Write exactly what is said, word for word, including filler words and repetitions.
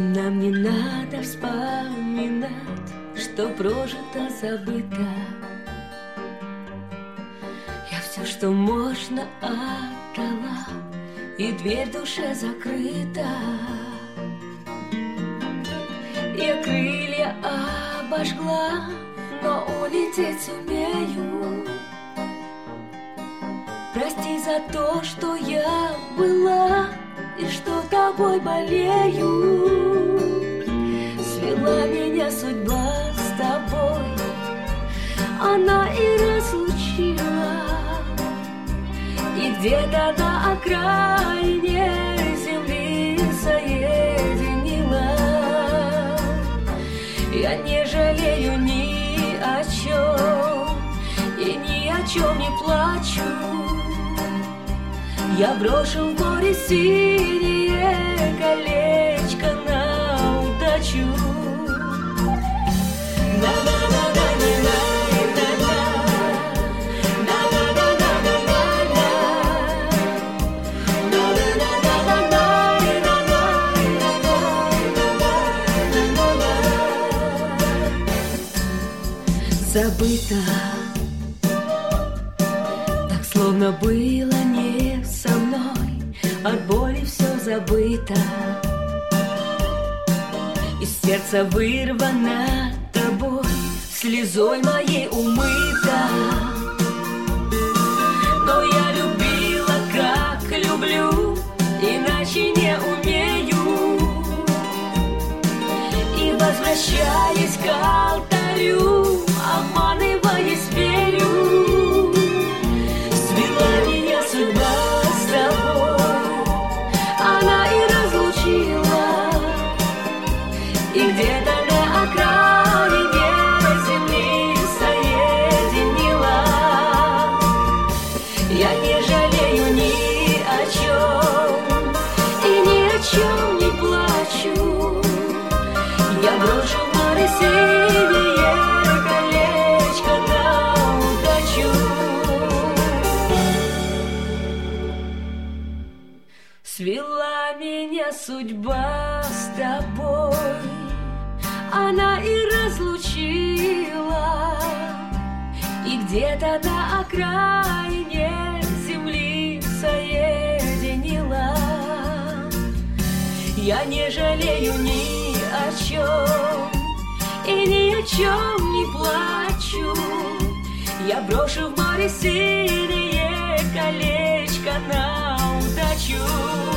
Нам не надо вспоминать, что прожито, забыто. Я все, что можно, отдала, и дверь в душе закрыта. Я крылья обожгла, но улететь сумею. Прости за то, что я была и что тобой болею. Свела меня судьба с тобой, она и разлучила. И где-то на окраине земли соединила. Я не жалею ни о чем и ни о чем не плачу. Я брошу в море синее колечко на удачу. Забыто, так словно было не со мной, от боли все забыто. Из сердца вырвано тобой, слезой моей умыта. Но я любила, как люблю, иначе не умею. И возвращаясь к алтарю, обманываясь, верю. Свела меня судьба с тобой, она и разлучила. И где-то на окраине земли соединила. Я не жалею ни о чем и ни о чем не плачу. Я брошу в море синее колечко на удачу. Свела меня судьба с тобой, она и разлучила. И где-то на окраине земли соединила. Я не жалею ни о чем и ни о чем не плачу. Я брошу в море синее колечко на удачу.